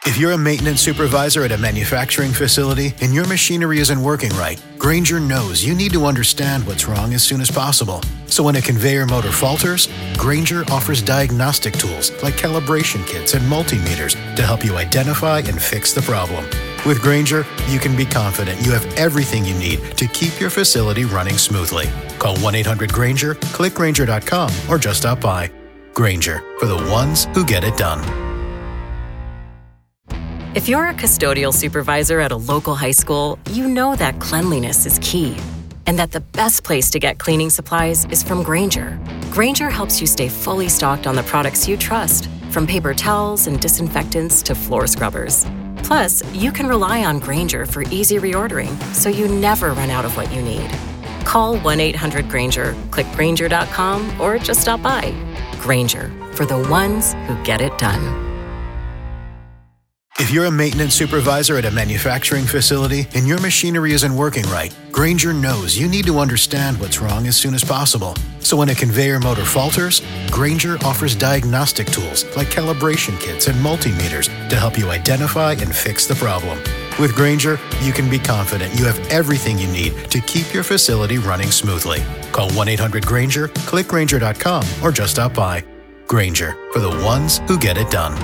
If you're a maintenance supervisor at a manufacturing facility and your machinery isn't working right, Grainger knows you need to understand what's wrong as soon as possible. So when a conveyor motor falters, Grainger offers diagnostic tools like calibration kits and multimeters to help you identify and fix the problem. With Grainger, you can be confident you have everything you need to keep your facility running smoothly. Call 1-800-GRAINGER, click Grainger.com, or just stop by. Grainger, for the ones who get it done. If you're a custodial supervisor at a local high school, you know that cleanliness is key, and that the best place to get cleaning supplies is from Grainger. Grainger helps you stay fully stocked on the products you trust, from paper towels and disinfectants to floor scrubbers. Plus, you can rely on Grainger for easy reordering, so you never run out of what you need. Call 1-800-GRAINGER, click Grainger.com, or just stop by. Grainger, for the ones who get it done. If you're a maintenance supervisor at a manufacturing facility and your machinery isn't working right, Grainger knows you need to understand what's wrong as soon as possible. So when a conveyor motor falters, Grainger offers diagnostic tools like calibration kits and multimeters to help you identify and fix the problem. With Grainger, you can be confident you have everything you need to keep your facility running smoothly. Call 1-800-GRAINGER, click Grainger.com, or just stop by. Grainger, for the ones who get it done.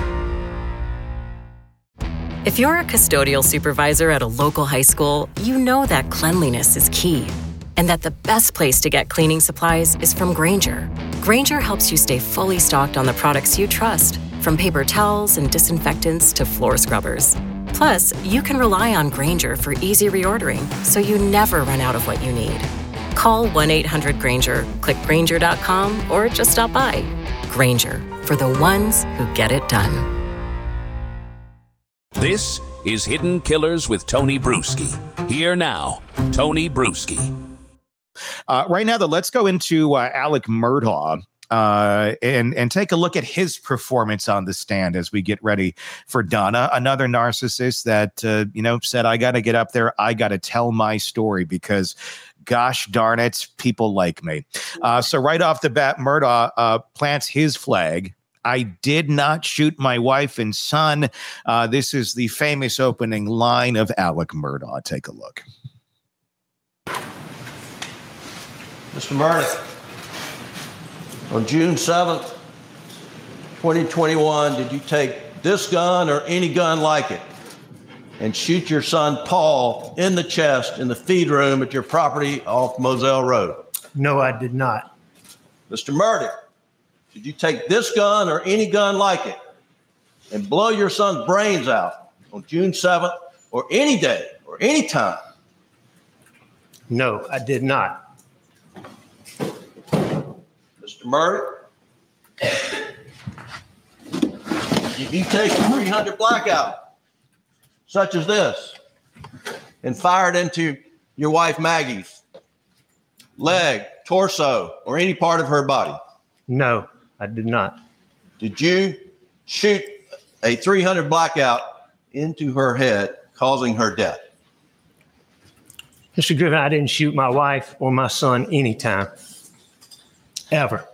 If you're a custodial supervisor at a local high school, you know that cleanliness is key, and that the best place to get cleaning supplies is from Grainger. Grainger helps you stay fully stocked on the products you trust, from paper towels and disinfectants to floor scrubbers. Plus, you can rely on Grainger for easy reordering, so you never run out of what you need. Call 1-800-GRAINGER, click Grainger.com, or just stop by. Grainger, for the ones who get it done. This is Hidden Killers with Tony Bruschi. Here now, Tony Bruschi. Right now, though, let's go into Alec Murdaugh and take a look at his performance on the stand as we get ready for Donna, another narcissist that, said, I got to get up there. I got to tell my story because, gosh darn it, people like me. So right off the bat, Murdaugh plants his flag. I did not shoot my wife and son. This is the famous opening line of Alec Murdaugh. Take a look. Mr. Murdaugh, on June 7th, 2021, did you take this gun or any gun like it and shoot your son Paul in the chest in the feed room at your property off Moselle Road? No, I did not. Mr. Murdaugh, did you take this gun or any gun like it and blow your son's brains out on June 7th or any day or any time? No, I did not. Mr. Murdaugh, if you take a 300 blackout, such as this, and fire it into your wife Maggie's leg, torso, or any part of her body? No, I did not. Did you shoot a 300 blackout into her head, causing her death? Mr. Griffin, I didn't shoot my wife or my son anytime. Ever.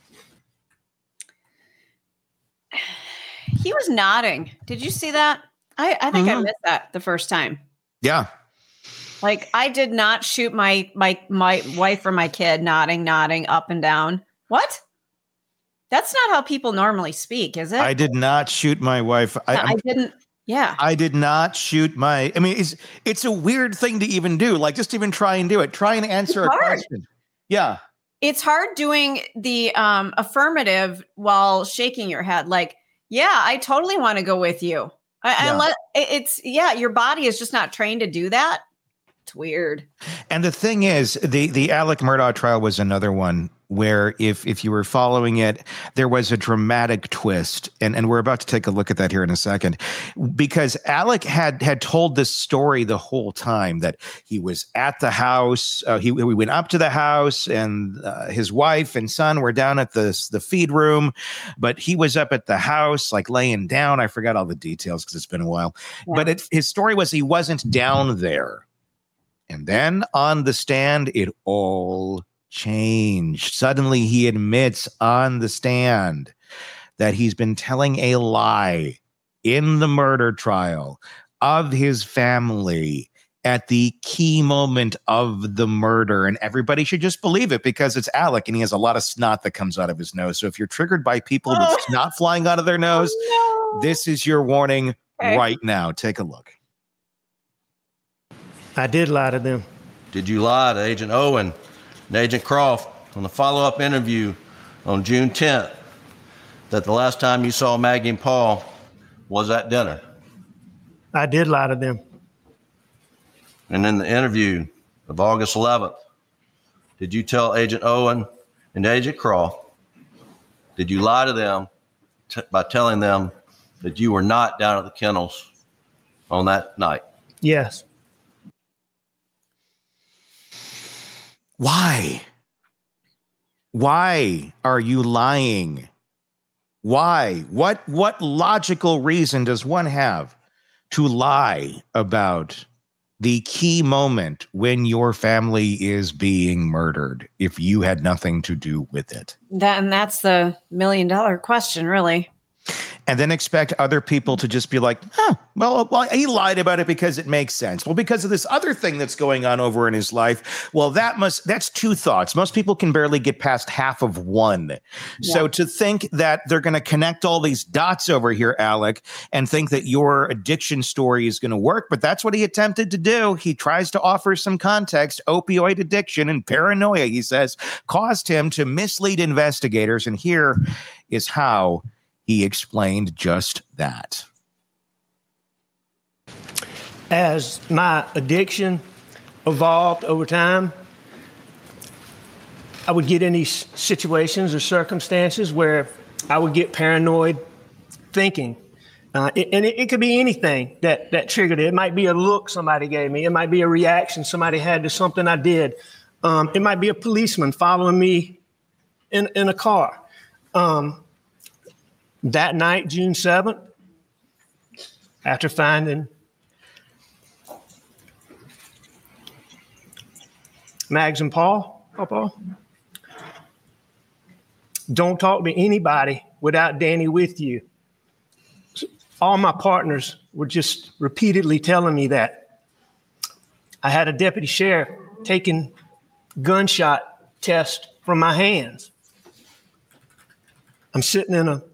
He was nodding. Did you see that? I think I missed that the first time. Yeah. Like, I did not shoot my wife or my kid, nodding up and down. What? That's not how people normally speak, is it? I did not shoot my wife. I didn't. Yeah. I did not shoot my. I mean, it's a weird thing to even do. Like, just even try and do it. Try and answer a question. Yeah. It's hard doing the affirmative while shaking your head. Like, yeah, I totally want to go with you. Your body is just not trained to do that. It's weird. And the thing is, the Alec Murdaugh trial was another one where if you were following it, there was a dramatic twist. And we're about to take a look at that here in a second, because Alec had told this story the whole time that he was at the house. We went up to the house and his wife and son were down at the feed room, but he was up at the house, like laying down. I forgot all the details because it's been a while, but his story was he wasn't down there. And then on the stand, it all changed. Suddenly he admits on the stand that he's been telling a lie in the murder trial of his family at the key moment of the murder. And everybody should just believe it because it's Alec and he has a lot of snot that comes out of his nose. So if you're triggered by people with snot flying out of their nose, this is your warning right now. Take a look. I did lie to them. Did you lie to Agent Owen and Agent Croft on the follow-up interview on June 10th that the last time you saw Maggie and Paul was at dinner? I did lie to them. And in the interview of August 11th, did you tell Agent Owen and Agent Croft, did you lie to them by telling them that you were not down at the kennels on that night? Yes. Why? Why are you lying? Why? What logical reason does one have to lie about the key moment when your family is being murdered if you had nothing to do with it? That's the $1 million question, really. And then expect other people to just be like, well, he lied about it because it makes sense. Well, because of this other thing that's going on over in his life. Well, that's two thoughts. Most people can barely get past half of one. Yeah. So to think that they're going to connect all these dots over here, Alec, and think that your addiction story is going to work. But that's what he attempted to do. He tries to offer some context. Opioid addiction and paranoia, he says, caused him to mislead investigators. And here is how he explained just that. As my addiction evolved over time, I would get in these situations or circumstances where I would get paranoid thinking. It could be anything that triggered it. It might be a look somebody gave me. It might be a reaction somebody had to something I did. It might be a policeman following me in a car. That night, June 7th, after finding Mags and Paul, don't talk to anybody without Danny with you. All my partners were just repeatedly telling me that. I had a deputy sheriff taking gunshot tests from my hands. I'm sitting in a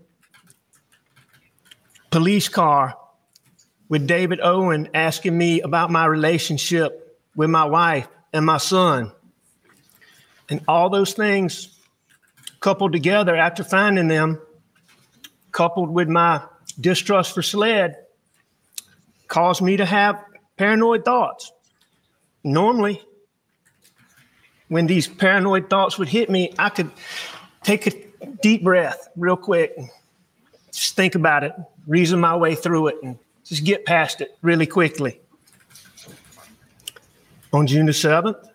police car with David Owen asking me about my relationship with my wife and my son. And all those things coupled together after finding them, coupled with my distrust for SLED, caused me to have paranoid thoughts. Normally, when these paranoid thoughts would hit me, I could take a deep breath real quick and just think about it, reason my way through it, and just get past it really quickly. On June the 7th,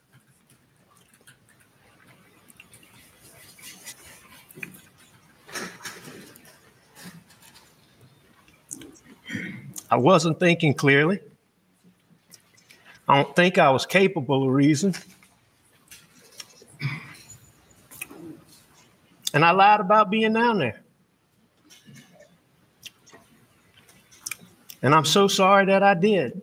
I wasn't thinking clearly. I don't think I was capable of reason. And I lied about being down there. And I'm so sorry that I did.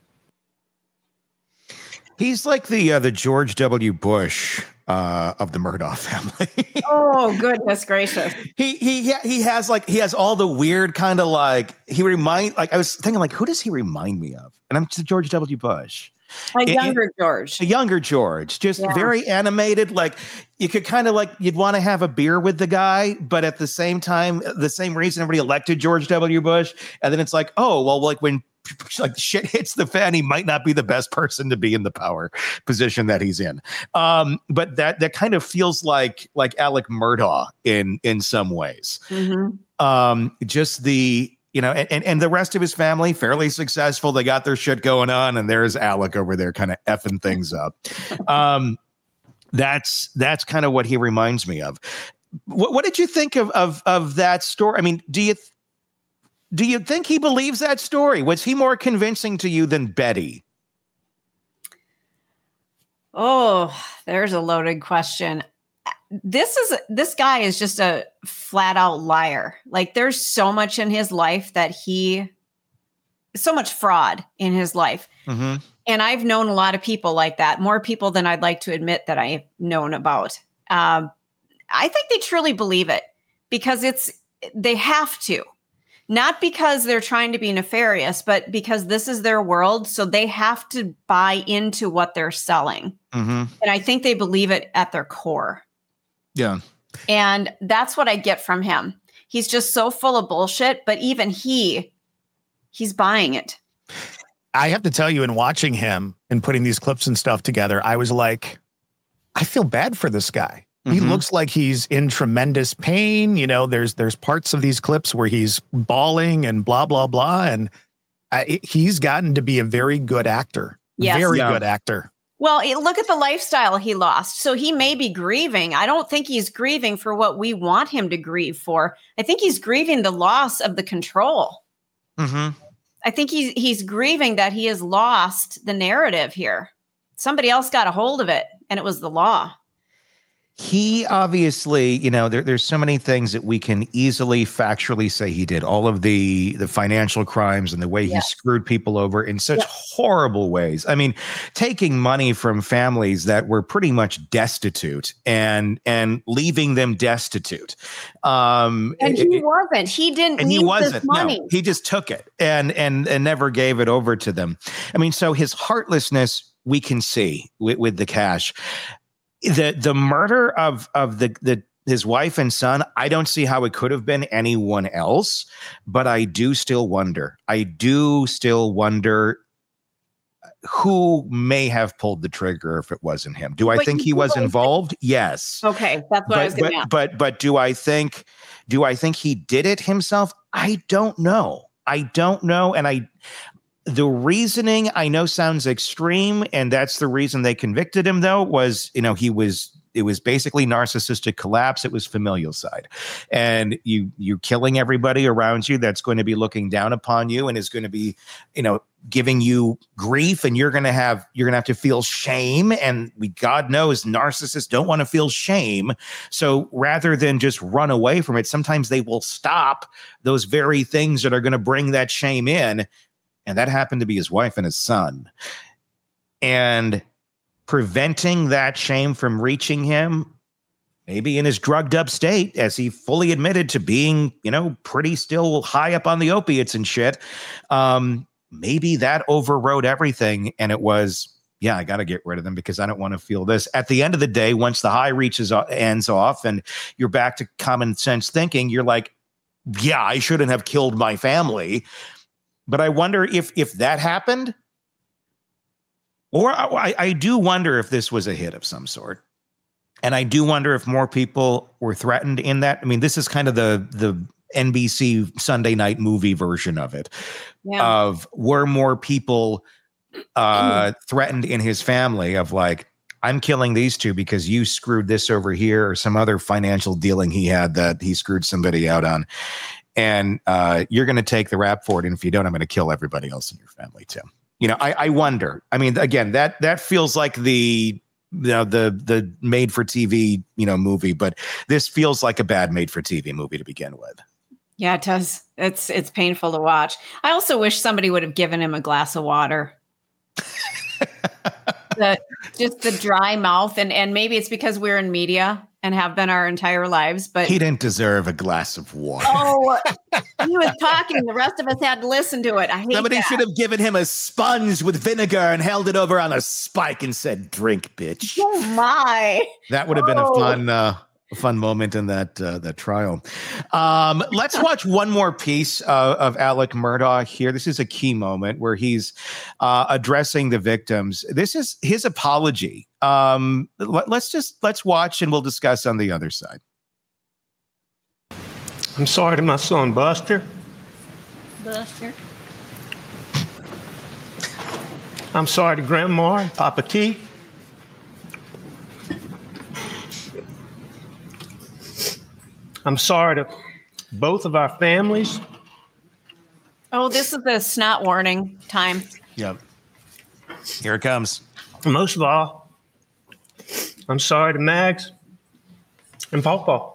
He's like the George W. Bush of the Murdaugh family. Oh, goodness gracious. He has all the weird kind of I was thinking who does he remind me of? And I'm just George W. Bush. Younger George. A younger George, just very animated. You could kind of you'd want to have a beer with the guy, but at the same time, the same reason everybody elected George W. Bush. And then it's when shit hits the fan, he might not be the best person to be in the power position that he's in. But that kind of feels like Alec Murdaugh in some ways. Mm-hmm. Just the, and the rest of his family, fairly successful. They got their shit going on, and there's Alec over there kind of effing things up. That's kind of what he reminds me of. What did you think of that story? I mean, do you think he believes that story? Was he more convincing to you than Betty? Oh, there's a loaded question. this guy is just a flat out liar. Like there's so much in his life so much fraud in his life. Mm-hmm. And I've known a lot of people like that, more people than I'd like to admit that I've known about. I think they truly believe it because they have to, not because they're trying to be nefarious, but because this is their world. So they have to buy into what they're selling. Mm-hmm. And I think they believe it at their core. Yeah. And that's what I get from him. He's just so full of bullshit, but even he's buying it. I have to tell you, in watching him and putting these clips and stuff together, I was like, I feel bad for this guy. He looks like he's in tremendous pain. You know, there's parts of these clips where he's bawling and blah, blah, blah. And he's gotten to be a very good actor. Yes. Very good actor. Well, look at the lifestyle he lost. So he may be grieving. I don't think he's grieving for what we want him to grieve for. I think he's grieving the loss of the control. Mm-hmm. I think he's grieving that he has lost the narrative here. Somebody else got a hold of it, and it was the law. He obviously, you know, there's so many things that we can easily factually say he did. All of the financial crimes and the way he screwed people over in such horrible ways. I mean, taking money from families that were pretty much destitute and leaving them destitute. And he wasn't. He didn't need this money. No, he just took it and never gave it over to them. I mean, so his heartlessness we can see with the cash. The murder of his wife and son, I don't see how it could have been anyone else, but I do still wonder. Who may have pulled the trigger if it wasn't him. Do I think he was involved? Yes. Okay, that's what I was going to ask. But do I think he did it himself? I don't know. And the reasoning I know sounds extreme, and that's the reason they convicted him, though, was, you know, it was basically narcissistic collapse. It was familicide. And you're killing everybody around you that's going to be looking down upon you and is going to be, you know, giving you grief, and you're going to have to feel shame. And God knows narcissists don't want to feel shame. So rather than just run away from it, sometimes they will stop those very things that are going to bring that shame in. And that happened to be his wife and his son. And preventing that shame from reaching him, maybe in his drugged up state, as he fully admitted to being, you know, pretty still high up on the opiates and shit, maybe that overrode everything. And it was, yeah, I got to get rid of them because I don't want to feel this. At the end of the day, once the high ends off and you're back to common sense thinking, you're like, yeah, I shouldn't have killed my family. But I wonder if that happened, or I do wonder if this was a hit of some sort. And I do wonder if more people were threatened in that. I mean, this is kind of the NBC Sunday night movie version of it, of were more people threatened in his family of like, I'm killing these two because you screwed this over here, or some other financial dealing he had that he screwed somebody out on. And you're going to take the rap for it. And if you don't, I'm going to kill everybody else in your family too. You know, I wonder. I mean, again, that feels like the made for TV, you know, movie, but this feels like a bad made for TV movie to begin with. Yeah, it does. It's painful to watch. I also wish somebody would have given him a glass of water. Just the dry mouth, and maybe it's because we're in media and have been our entire lives, but he didn't deserve a glass of water. Oh, he was talking. The rest of us had to listen to it. Somebody should have given him a sponge with vinegar and held it over on a spike and said, "Drink, bitch." Oh my! That would have been a fun moment in that trial. Let's watch one more piece of Alec Murdaugh here. This is a key moment where he's addressing the victims. This is his apology. Let's watch and we'll discuss on the other side. I'm sorry to my son, Buster. I'm sorry to Grandma and Papa T. I'm sorry to both of our families. Oh, this is the snot warning time. Yep. Here it comes. And most of all, I'm sorry to Mags And Pawpaw.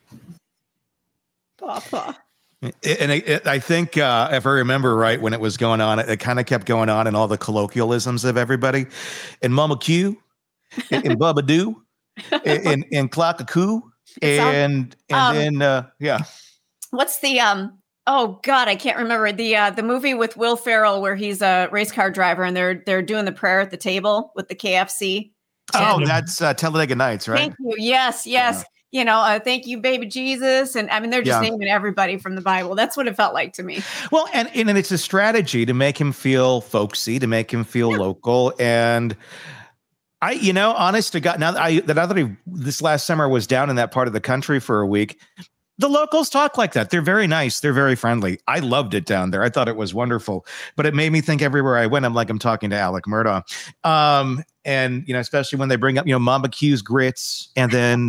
Pawpaw. And I think, if I remember right, when it was going on, it kind of kept going on in all the colloquialisms of everybody. And Mama Q, and Bubba Doo, and Clock-a-Coo, and then, yeah. What's the, oh God, I can't remember the movie with Will Ferrell where he's a race car driver and they're doing the prayer at the table with the KFC. Oh, that's Talladega Nights, right? Thank you. Yes. Yeah. You know, thank you, baby Jesus. And I mean, they're just naming everybody from the Bible. That's what it felt like to me. Well, and it's a strategy to make him feel folksy, to make him feel local. And honest to God, now that this last summer was down in that part of the country for a week, the locals talk like that. They're very nice. They're very friendly. I loved it down there. I thought it was wonderful, but it made me think everywhere I went, I'm talking to Alec Murdaugh. And, especially when they bring up, Mama Q's grits and then,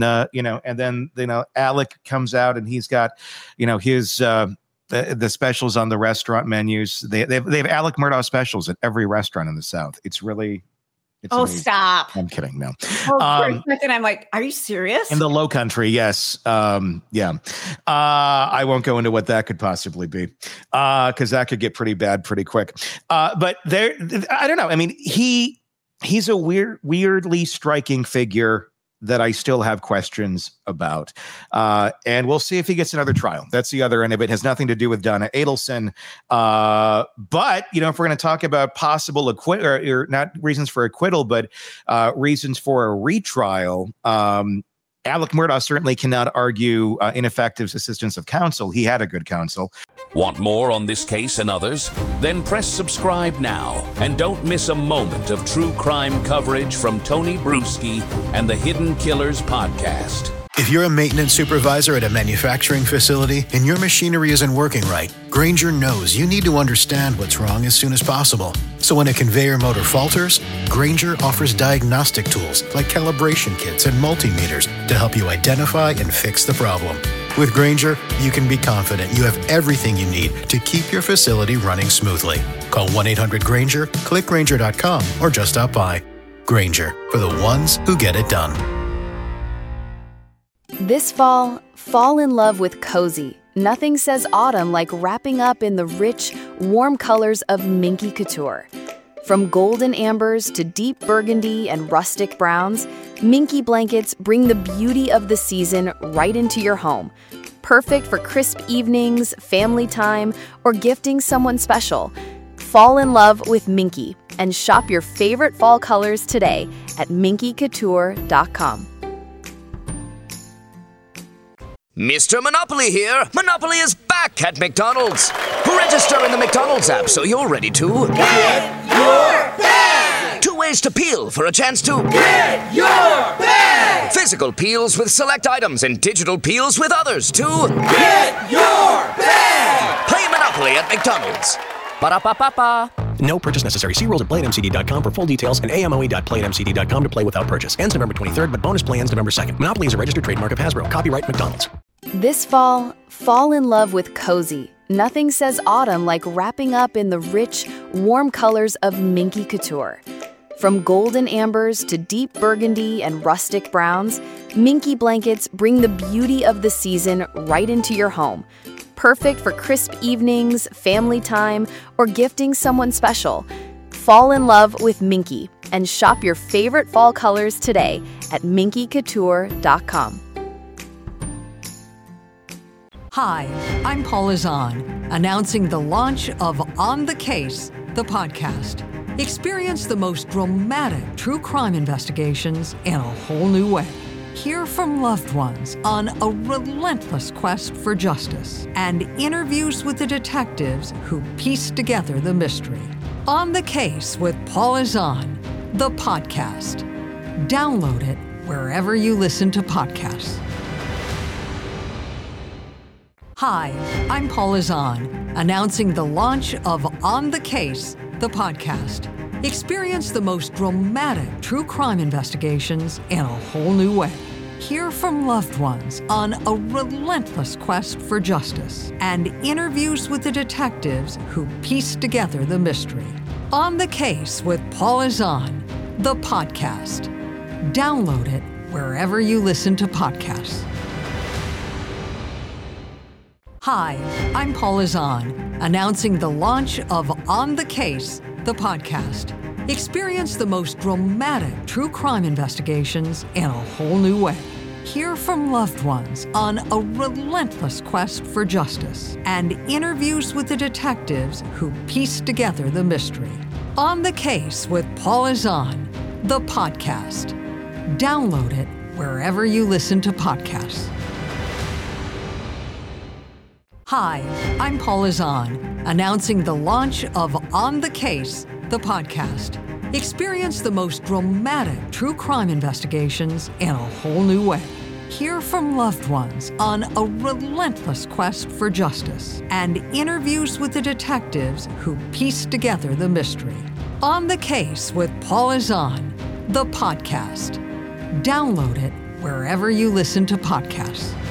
Alec comes out and he's got, his, the specials on the restaurant menus. They have Alec Murdaugh specials at every restaurant in the South. It's really, amazing. Stop. I'm kidding. No. For a second, I'm like, are you serious? In the Low Country, yes. Yeah. I won't go into what that could possibly be because that could get pretty bad pretty quick. But I don't know. I mean, he's a weirdly striking figure that I still have questions about. And we'll see if he gets another trial. That's the other end of it. It has nothing to do with Donna Adelson. But, if we're going to talk about possible acquittal, or not reasons for acquittal, but reasons for a retrial, Alec Murdaugh certainly cannot argue ineffective assistance of counsel. He had a good counsel. Want more on this case and others? Then press subscribe now and don't miss a moment of true crime coverage from Tony Bruschi and the Hidden Killers podcast. If you're a maintenance supervisor at a manufacturing facility and your machinery isn't working right, Grainger knows you need to understand what's wrong as soon as possible. So when a conveyor motor falters, Grainger offers diagnostic tools like calibration kits and multimeters to help you identify and fix the problem. With Grainger, you can be confident you have everything you need to keep your facility running smoothly. Call 1-800-GRAINGER, click Grainger.com, or just stop by. Grainger, for the ones who get it done. This fall in love with cozy. Nothing says autumn like wrapping up in the rich, warm colors of Minky Couture. From golden ambers to deep burgundy and rustic browns, Minky blankets bring the beauty of the season right into your home. Perfect for crisp evenings, family time, or gifting someone special. Fall in love with Minky and shop your favorite fall colors today at minkycouture.com. Mr. Monopoly here. Monopoly is back at McDonald's. Register in the McDonald's app so you're ready to get your bag. 2 ways to peel for a chance to get your bag. Physical peels with select items and digital peels with others to get your bag. Play Monopoly at McDonald's. Ba-da-ba-ba-ba. No purchase necessary. See rules at playatmcd.com for full details and amoe.playatmcd.com to play without purchase. Ends November 23rd, but bonus play ends November 2nd. Monopoly is a registered trademark of Hasbro. Copyright McDonald's. This fall in love with cozy. Nothing says autumn like wrapping up in the rich, warm colors of Minky Couture. From golden ambers to deep burgundy and rustic browns, Minky blankets bring the beauty of the season right into your home. Perfect for crisp evenings, family time, or gifting someone special. Fall in love with Minky and shop your favorite fall colors today at minkycouture.com. Hi, I'm Paula Zahn, announcing the launch of On the Case, the podcast. Experience the most dramatic true crime investigations in a whole new way. Hear from loved ones on a relentless quest for justice and interviews with the detectives who piece together the mystery. On the Case with Paula Zahn, the podcast. Download it wherever you listen to podcasts. Hi, I'm Paula Zahn, announcing the launch of On the Case, the podcast. Experience the most dramatic true crime investigations in a whole new way. Hear from loved ones on a relentless quest for justice and interviews with the detectives who piece together the mystery. On the Case with Paula Zahn, the podcast. Download it wherever you listen to podcasts. Hi, I'm Paula Zahn, announcing the launch of On the Case, the podcast. Experience the most dramatic true crime investigations in a whole new way. Hear from loved ones on a relentless quest for justice and interviews with the detectives who piece together the mystery. On the Case with Paula Zahn, the podcast. Download it wherever you listen to podcasts. Hi, I'm Paula Zahn, announcing the launch of On the Case, the podcast. Experience the most dramatic true crime investigations in a whole new way. Hear from loved ones on a relentless quest for justice and interviews with the detectives who piece together the mystery. On the Case with Paula Zahn, the podcast. Download it wherever you listen to podcasts.